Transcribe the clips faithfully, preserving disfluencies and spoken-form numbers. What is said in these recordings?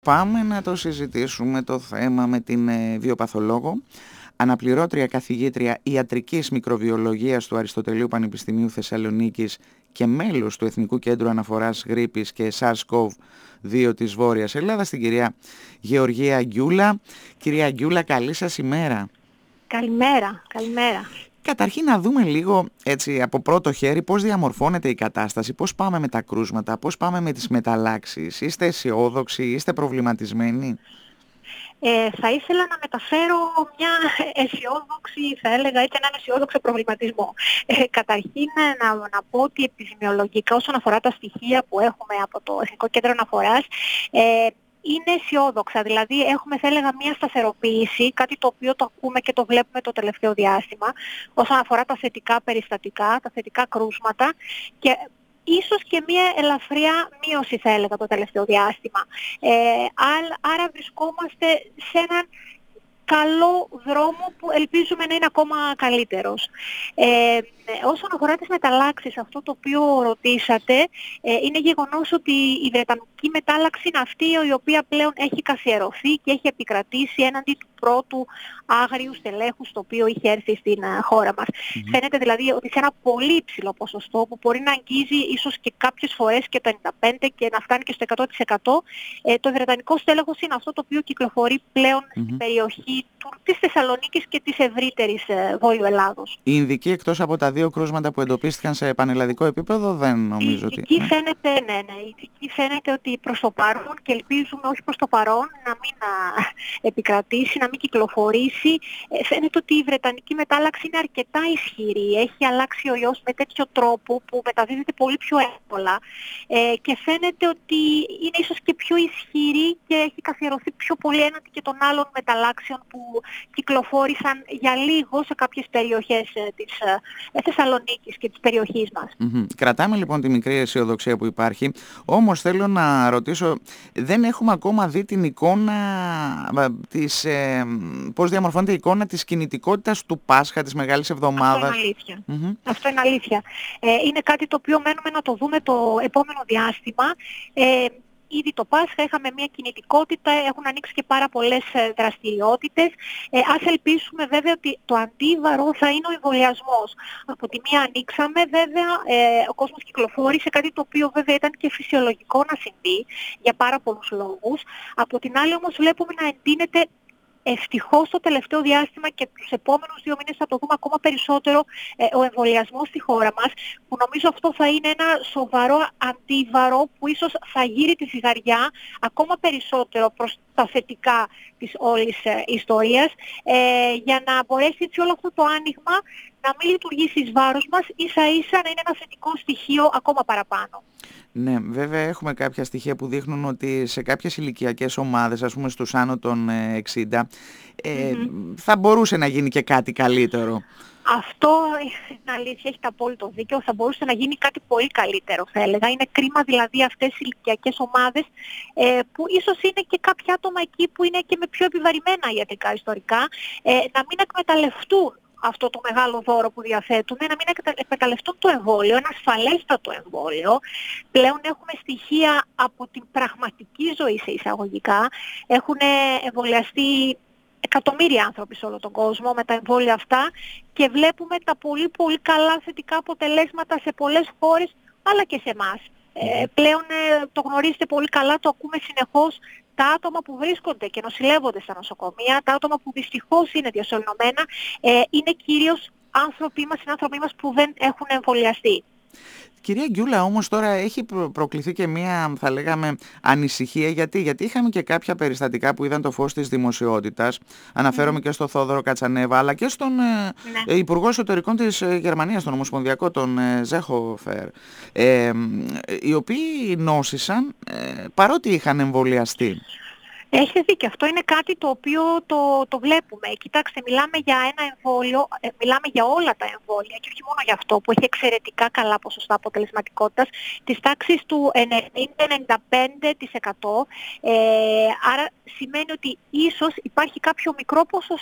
Πάμε να το συζητήσουμε το θέμα με την ε, βιοπαθολόγο, αναπληρώτρια καθηγήτρια ιατρικής μικροβιολογίας του Αριστοτελείου Πανεπιστημίου Θεσσαλονίκης και μέλος του Εθνικού Κέντρου Αναφοράς Γρίπης και SARS-κοβ δύο της Βόρειας Ελλάδας, την κυρία Γεωργία Αγγιούλα. Κυρία Αγγιούλα, καλή σας ημέρα. Καλημέρα, καλημέρα. Καταρχήν να δούμε λίγο έτσι από πρώτο χέρι πώς διαμορφώνεται η κατάσταση, πώς πάμε με τα κρούσματα, πώς πάμε με τις μεταλλάξεις. Είστε αισιόδοξοι, είστε προβληματισμένοι? Ε, θα ήθελα να μεταφέρω μια αισιόδοξη, θα έλεγα έτσι, έναν αισιόδοξο προβληματισμό. Ε, καταρχήν να, να πω ότι επιδημιολογικά όσον αφορά τα στοιχεία που έχουμε από το Εθνικό Κέντρο Αναφοράς, ε, είναι αισιόδοξα, δηλαδή έχουμε θα έλεγα μια σταθεροποίηση, κάτι το οποίο το ακούμε και το βλέπουμε το τελευταίο διάστημα, όσον αφορά τα θετικά περιστατικά, τα θετικά κρούσματα και ίσως και μια ελαφριά μείωση θα έλεγα το τελευταίο διάστημα. Ε, άρα βρισκόμαστε σε έναν καλό δρόμο που ελπίζουμε να είναι ακόμα καλύτερος. Ε, όσον αφορά τις μεταλλάξεις, αυτό το οποίο ρωτήσατε, ε, είναι γεγονός ότι η βρετανική μετάλλαξη είναι αυτή η οποία πλέον έχει καθιερωθεί και έχει επικρατήσει έναντι του πρώτου άγριου στελέχους το οποίο είχε έρθει στην uh, χώρα μας. Mm-hmm. Φαίνεται δηλαδή ότι σε ένα πολύ υψηλό ποσοστό που μπορεί να αγγίζει ίσως και κάποιες φορές και το ενενήντα πέντε τοις εκατό και να φτάνει και στο εκατό τοις εκατό, ε, το βρετανικό στέλεχος είναι αυτό το οποίο κυκλοφορεί πλέον mm-hmm. στην περιοχή του, της Θεσσαλονίκης και της ευρύτερης ε, Βόρειου Ελλάδος. Οι Ινδικοί, εκτός από τα δύο κρούσματα που εντοπίστηκαν σε πανελλαδικό επίπεδο, δεν νομίζω ότι... Η φαίνεται, ναι, ναι, η Ινδική φαίνεται ότι προς το παρόν, και ελπίζουμε όχι προς το παρόν, να μην α, επικρατήσει, να μην κυκλοφορήσει. Ε, φαίνεται ότι η βρετανική μετάλλαξη είναι αρκετά ισχυρή. Έχει αλλάξει ο ιός με τέτοιο τρόπο που μεταδίδεται πολύ πιο εύκολα ε, και φαίνεται ότι είναι ίσως και πιο ισχυρή και έχει καθιερωθεί πιο πολύ έναντι και των άλλων μεταλλάξεων που κυκλοφόρησαν για λίγο σε κάποιες περιοχές ε, της ε, Θεσσαλονίκης και της περιοχής μας. Mm-hmm. Κρατάμε λοιπόν τη μικρή αισιοδοξία που υπάρχει, όμως θέλω να ρωτήσω, δεν έχουμε ακόμα δει την εικόνα της, ε, πώς διαμορφώνεται η εικόνα της κινητικότητας του Πάσχα, της Μεγάλης Εβδομάδας. Αυτό είναι αλήθεια. Mm-hmm. Αυτό είναι αλήθεια. Ε, είναι κάτι το οποίο μένουμε να το δούμε το επόμενο διάστημα. Ε, Ήδη το Πάσχα είχαμε μια κινητικότητα, έχουν ανοίξει και πάρα πολλές δραστηριότητες. Ε, ας ελπίσουμε βέβαια ότι το αντίβαρο θα είναι ο εμβολιασμός. Από τη μία ανοίξαμε, βέβαια ε, ο κόσμος κυκλοφόρησε, κάτι το οποίο βέβαια ήταν και φυσιολογικό να συμβεί για πάρα πολλούς λόγους. Από την άλλη όμως βλέπουμε να εντείνεται ευτυχώς το τελευταίο διάστημα και τους επόμενους δύο μήνες θα το δούμε ακόμα περισσότερο ε, ο εμβολιασμός στη χώρα μας, που νομίζω αυτό θα είναι ένα σοβαρό αντίβαρο που ίσως θα γύρει τη ζυγαριά ακόμα περισσότερο προς τα θετικά της όλης ε, ιστορίας, ε, για να μπορέσει έτσι όλο αυτό το άνοιγμα να μην λειτουργήσει εις βάρος μας, ίσα ίσα να είναι ένα θετικό στοιχείο ακόμα παραπάνω. Ναι, βέβαια έχουμε κάποια στοιχεία που δείχνουν ότι σε κάποιες ηλικιακές ομάδες, ας πούμε στους άνω των εξήντα, ε, mm-hmm. θα μπορούσε να γίνει και κάτι καλύτερο. Αυτό είναι αλήθεια, έχει απόλυτο δίκαιο, θα μπορούσε να γίνει κάτι πολύ καλύτερο θα έλεγα. Είναι κρίμα δηλαδή αυτές οι ηλικιακές ομάδες ε, που ίσως είναι και κάποια άτομα εκεί που είναι και με πιο επιβαρημένα ιατρικά ιστορικά, ε, να μην εκμεταλλευτούν αυτό το μεγάλο δώρο που διαθέτουν, να μην εκμεταλλευτούν το εμβόλιο, ένα ασφαλέστατο εμβόλιο. Πλέον έχουμε στοιχεία από την πραγματική ζωή σε εισαγωγικά. Έχουν εμβολιαστεί εκατομμύρια άνθρωποι σε όλο τον κόσμο με τα εμβόλια αυτά και βλέπουμε τα πολύ πολύ καλά θετικά αποτελέσματα σε πολλές χώρες αλλά και σε εμάς. Ε, πλέον ε, το γνωρίζετε πολύ καλά, το ακούμε συνεχώς. Τα άτομα που βρίσκονται και νοσηλεύονται στα νοσοκομεία, τα άτομα που δυστυχώς είναι διασωληνωμένα, ε, είναι κυρίως άνθρωποι μας, συνάνθρωποι μας που δεν έχουν εμβολιαστεί. Κυρία Αγγιούλα, όμως τώρα έχει προκληθεί και μία, θα λέγαμε, ανησυχία. Γιατί, γιατί είχαμε και κάποια περιστατικά που είδαν το φως της δημοσιότητας. Αναφέρομαι mm. και στο Θόδωρο Κατσανέβα, αλλά και στον ναι. Υπουργό Εσωτερικών της Γερμανίας, τον Ομοσπονδιακό, τον Ζέχοφερ, ε, οι οποίοι νόσησαν ε, παρότι είχαν εμβολιαστεί. Έχετε δίκιο. Αυτό είναι κάτι το οποίο το, το βλέπουμε. Κοιτάξτε, μιλάμε για ένα εμβόλιο, ε, μιλάμε για όλα τα εμβόλια και όχι μόνο για αυτό που έχει εξαιρετικά καλά ποσοστά αποτελεσματικότητας της τάξης του ενενήντα με ενενήντα πέντε τοις εκατό. Ε, άρα σημαίνει ότι ίσως υπάρχει κάποιο μικρό ποσοστό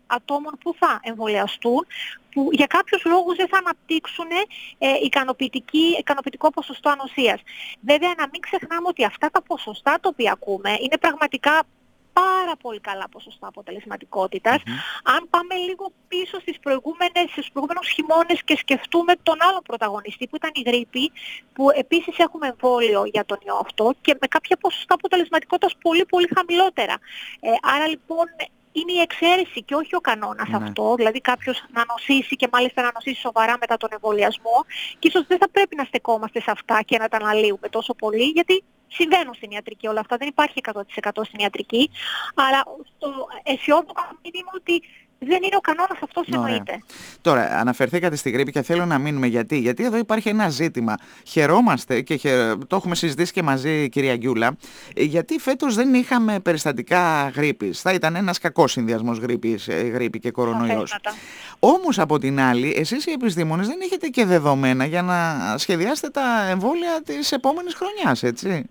ατόμων που θα εμβολιαστούν, που για κάποιους λόγους δεν θα αναπτύξουν ε, ικανοποιητικό ποσοστό ανοσίας. Βέβαια, να μην ξεχνάμε ότι αυτά τα ποσοστά τα οποία ακούμε είναι πραγματικά πάρα πολύ καλά ποσοστά αποτελεσματικότητας. Mm-hmm. Αν πάμε λίγο πίσω στις προηγούμενες, στους προηγούμενους χειμώνες και σκεφτούμε τον άλλο πρωταγωνιστή που ήταν η γρίπη, που επίσης έχουμε εμβόλιο για τον ιό αυτό και με κάποια ποσοστά αποτελεσματικότητας πολύ πολύ χαμηλότερα. Ε, άρα λοιπόν είναι η εξαίρεση και όχι ο κανόνας ναι. αυτό, δηλαδή κάποιος να νοσήσει και μάλιστα να νοσήσει σοβαρά μετά τον εμβολιασμό, και ίσως δεν θα πρέπει να στεκόμαστε σε αυτά και να τα αναλύουμε τόσο πολύ, γιατί συμβαίνουν στην ιατρική όλα αυτά, δεν υπάρχει εκατό τοις εκατό στην ιατρική, αλλά το αισιόδοξο μήνυμα ότι δεν είναι ο κανόνας αυτός εννοείται. Τώρα, αναφερθήκατε στη γρίπη και θέλω να μείνουμε γιατί. Γιατί εδώ υπάρχει ένα ζήτημα. Χαιρόμαστε και χαι... το έχουμε συζητήσει και μαζί, κυρία Γκιούλα, γιατί φέτος δεν είχαμε περιστατικά γρίπης. Θα ήταν ένας κακός συνδυασμός γρίπης, γρίπη και κορονοϊός. Όμως από την άλλη, εσείς οι επιστήμονες δεν έχετε και δεδομένα για να σχεδιάσετε τα εμβόλια της επόμενης χρονιάς, έτσι.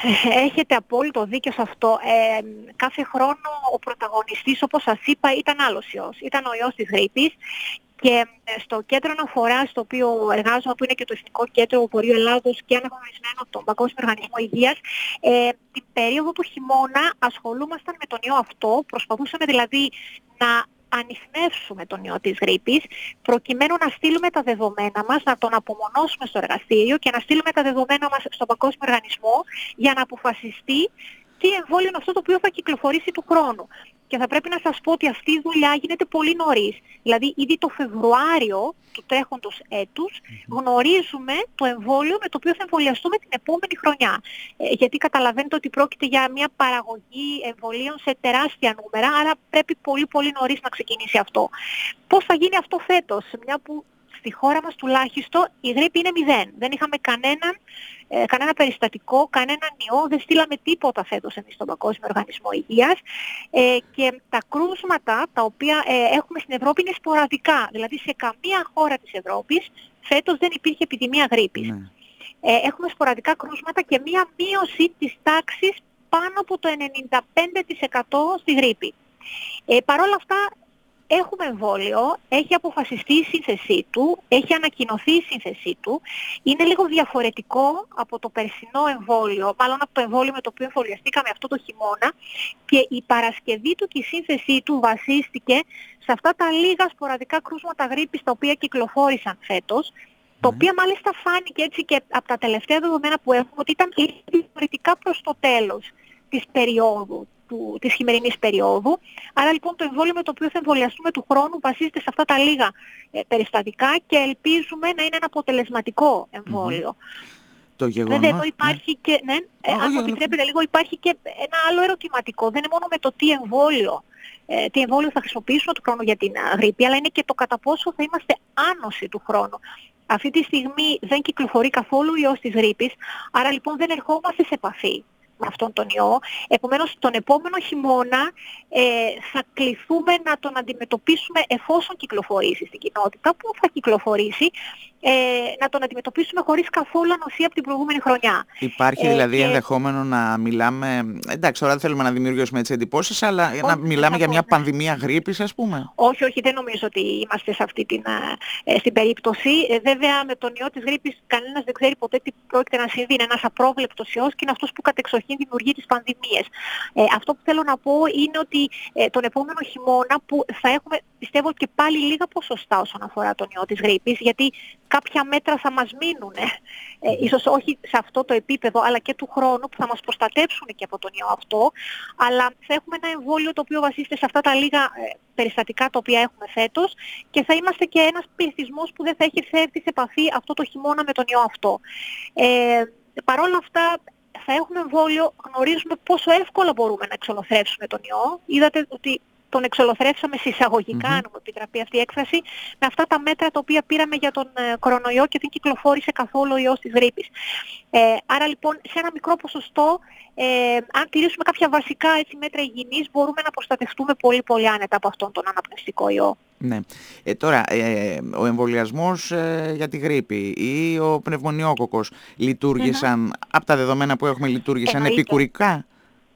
Έχετε απόλυτο δίκιο σε αυτό. Ε, κάθε χρόνο ο πρωταγωνιστής, όπως σας είπα, ήταν άλλος ιός. Ήταν ο ιός της γρίπης και στο κέντρο αναφοράς στο οποίο εργάζομαι, που είναι και το Εθνικό Κέντρο Βορείου Ελλάδος και αναγνωρισμένο από τον Παγκόσμιο Οργανισμό Υγείας, ε, την περίοδο του χειμώνα ασχολούμασταν με τον ιό αυτό, προσπαθούσαμε δηλαδή να ανιχνεύσουμε τον ιό της γρίπης, προκειμένου να στείλουμε τα δεδομένα μας, να τον απομονώσουμε στο εργαστήριο και να στείλουμε τα δεδομένα μας στον Παγκόσμιο Οργανισμό για να αποφασιστεί τι εμβόλιο είναι αυτό το οποίο θα κυκλοφορήσει του χρόνου. Και θα πρέπει να σας πω ότι αυτή η δουλειά γίνεται πολύ νωρίς. Δηλαδή ήδη το Φεβρουάριο του τρέχοντος έτους γνωρίζουμε το εμβόλιο με το οποίο θα εμβολιαστούμε την επόμενη χρονιά. Ε, γιατί καταλαβαίνετε ότι πρόκειται για μια παραγωγή εμβολίων σε τεράστια νούμερα, άρα πρέπει πολύ πολύ νωρίς να ξεκινήσει αυτό. Πώς θα γίνει αυτό φέτος, μια που στη χώρα μας τουλάχιστον η γρίπη είναι μηδέν. Δεν είχαμε κανέναν, ε, κανένα περιστατικό, κανέναν ιό, δεν στείλαμε τίποτα φέτος εμείς στον Παγκόσμιο Οργανισμό Υγείας ε, και τα κρούσματα τα οποία ε, έχουμε στην Ευρώπη είναι σποραδικά. Δηλαδή σε καμία χώρα της Ευρώπης φέτος δεν υπήρχε επιδημία γρίπης. Ναι. Ε, έχουμε σποραδικά κρούσματα και μία μείωση της τάξης πάνω από το ενενήντα πέντε τοις εκατό στη γρίπη. Ε, Παρ' όλα αυτά, έχουμε εμβόλιο, έχει αποφασιστεί η σύνθεσή του, έχει ανακοινωθεί η σύνθεσή του. Είναι λίγο διαφορετικό από το περσινό εμβόλιο, μάλλον από το εμβόλιο με το οποίο εμβολιαστήκαμε αυτό το χειμώνα, και η παρασκευή του και η σύνθεσή του βασίστηκε σε αυτά τα λίγα σποραδικά κρούσματα γρίπης τα οποία κυκλοφόρησαν φέτος, τα οποία μάλιστα φάνηκε έτσι και από τα τελευταία δεδομένα που έχουμε ότι ήταν διαφορετικά προς το τέλος της περίοδου. Του, της χειμερινής περίοδου. Άρα λοιπόν το εμβόλιο με το οποίο θα εμβολιαστούμε του χρόνου βασίζεται σε αυτά τα λίγα ε, περιστατικά και ελπίζουμε να είναι ένα αποτελεσματικό εμβόλιο. Mm-hmm. Το γεγονός... Βέβαια εδώ υπάρχει ναι. και, ναι, ε, oh, αν μου επιτρέπετε λίγο, υπάρχει και ένα άλλο ερωτηματικό. Δεν είναι μόνο με το τι εμβόλιο, ε, τι εμβόλιο θα χρησιμοποιήσουμε του χρόνου για την γρίπη, αλλά είναι και το κατά πόσο θα είμαστε άνοσοι του χρόνου. Αυτή τη στιγμή δεν κυκλοφορεί καθόλου ιός της γρίπης, άρα λοιπόν δεν ερχόμαστε σε επαφή με αυτόν τον ιό. Επομένως, τον επόμενο χειμώνα ε, θα κληθούμε να τον αντιμετωπίσουμε εφόσον κυκλοφορήσει στην κοινότητα, που θα κυκλοφορήσει, ε, να τον αντιμετωπίσουμε χωρίς καθόλου ανοσία από την προηγούμενη χρονιά. Υπάρχει δηλαδή ε, ενδεχόμενο και... να μιλάμε, εντάξει τώρα δεν θέλουμε να δημιουργήσουμε έτσι εντυπώσεις, αλλά όχι, να μιλάμε για μια πανδημία γρίπης, ας πούμε. Όχι, όχι, δεν νομίζω ότι είμαστε σε αυτή την ε, στην περίπτωση. Ε, βέβαια με τον ιό της γρίπης κανένας δεν ξέρει ποτέ τι πρόκειται να συμβεί. Είναι ένας απρόβλεπτος ιός και είναι αυτός που κατεξοχήν δημιουργεί τις πανδημίες. Ε, αυτό που θέλω να πω είναι ότι ε, τον επόμενο χειμώνα που θα έχουμε, πιστεύω, και πάλι λίγα ποσοστά όσον αφορά τον ιό της γρίπης, γιατί κάποια μέτρα θα μας μείνουν, ε, ε, ίσως όχι σε αυτό το επίπεδο, αλλά και του χρόνου που θα μας προστατεύσουν και από τον ιό αυτό, αλλά θα έχουμε ένα εμβόλιο το οποίο βασίζεται σε αυτά τα λίγα ε, περιστατικά τα οποία έχουμε φέτος και θα είμαστε και ένας πληθυσμός που δεν θα έχει έρθει σε επαφή αυτό το χειμώνα με τον ιό αυτό. Ε, Παρ' όλα αυτά, θα έχουμε εμβόλιο, γνωρίζουμε πόσο εύκολα μπορούμε να εξολοθρεύσουμε τον ιό. Είδατε ότι τον εξολοθρεύσαμε συσσαγωγικά, mm-hmm. αν μου επιτραπεί αυτή η έκφραση, με αυτά τα μέτρα τα οποία πήραμε για τον ε, κορονοϊό και δεν κυκλοφόρησε καθόλου ο ιός της γρίπης. Ε, άρα λοιπόν σε ένα μικρό ποσοστό, ε, αν τηρήσουμε κάποια βασικά έτσι, μέτρα υγιεινής, μπορούμε να προστατευτούμε πολύ πολύ άνετα από αυτόν τον αναπνευστικό ιό. Ναι. Ε, τώρα, ε, ο εμβολιασμός ε, για τη γρίπη ή ο πνευμονιόκοκος λειτουργήσαν, mm-hmm. από τα δεδομένα που έχουμε, λειτουργήσαν Εννοείται. επικουρικά?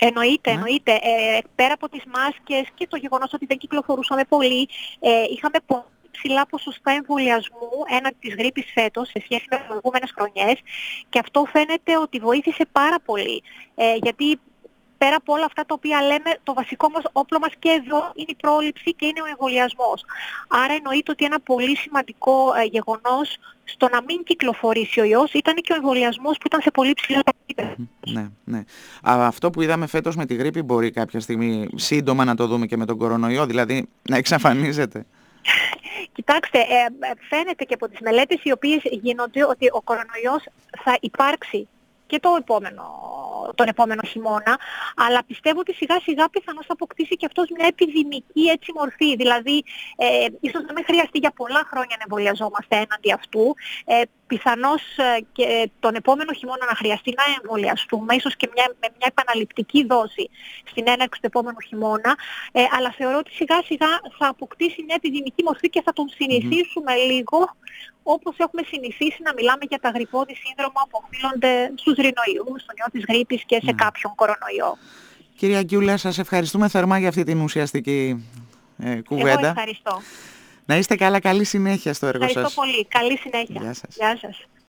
Εννοείται, Ναι. εννοείται. Ε, πέρα από τις μάσκες και το γεγονός ότι δεν κυκλοφορούσαμε πολύ, ε, είχαμε πολύ ψηλά ποσοστά εμβολιασμού έναντι της γρίπης φέτος σε σχέση με τις προηγούμενες χρονιές και αυτό φαίνεται ότι βοήθησε πάρα πολύ. Ε, γιατί πέρα από όλα αυτά τα οποία λέμε, το βασικό μας όπλο μας και εδώ είναι η πρόληψη και είναι ο εμβολιασμός. Άρα εννοείται ότι ένα πολύ σημαντικό ε, γεγονός στο να μην κυκλοφορήσει ο ιός ήταν και ο εμβολιασμός που ήταν σε πολύ ψηλά επίπεδα. Ναι, ναι. Α, αυτό που είδαμε φέτος με τη γρίπη μπορεί κάποια στιγμή σύντομα να το δούμε και με τον κορονοϊό, δηλαδή να εξαφανίζεται. Κοιτάξτε, ε, ε, φαίνεται και από τις μελέτες οι οποίες γίνονται ότι ο κορονοϊός θα υπάρξει και το επόμενο, τον επόμενο χειμώνα, αλλά πιστεύω ότι σιγά σιγά πιθανώς θα αποκτήσει και αυτός μια επιδημική έτσι μορφή. Δηλαδή, ε, ίσως να μην χρειαστεί για πολλά χρόνια να εμβολιαζόμαστε έναντι αυτού. Ε, πιθανώς ε, και τον επόμενο χειμώνα να χρειαστεί να εμβολιαστούμε, ίσως και μια, με μια επαναληπτική δόση στην έναρξη του επόμενου χειμώνα, ε, αλλά θεωρώ ότι σιγά σιγά θα αποκτήσει μια επιδημική μορφή και θα τον συνηθίσουμε mm-hmm. λίγο, όπως έχουμε συνηθίσει να μιλάμε για τα γρυππώδη σύνδρομα που οφείλονται στους ρυνοϊούς, στον ιό της γρίπης και σε mm. κάποιον κορονοϊό. Κυρία Αγγιούλα, σας ευχαριστούμε θερμά για αυτή την ουσιαστική ε, κουβέντα. Εγώ ευχαριστώ. Να είστε καλά, καλή συνέχεια στο έργο σας. Ευχαριστώ πολύ. Καλή συνέχεια. Γεια σας. Γεια σας.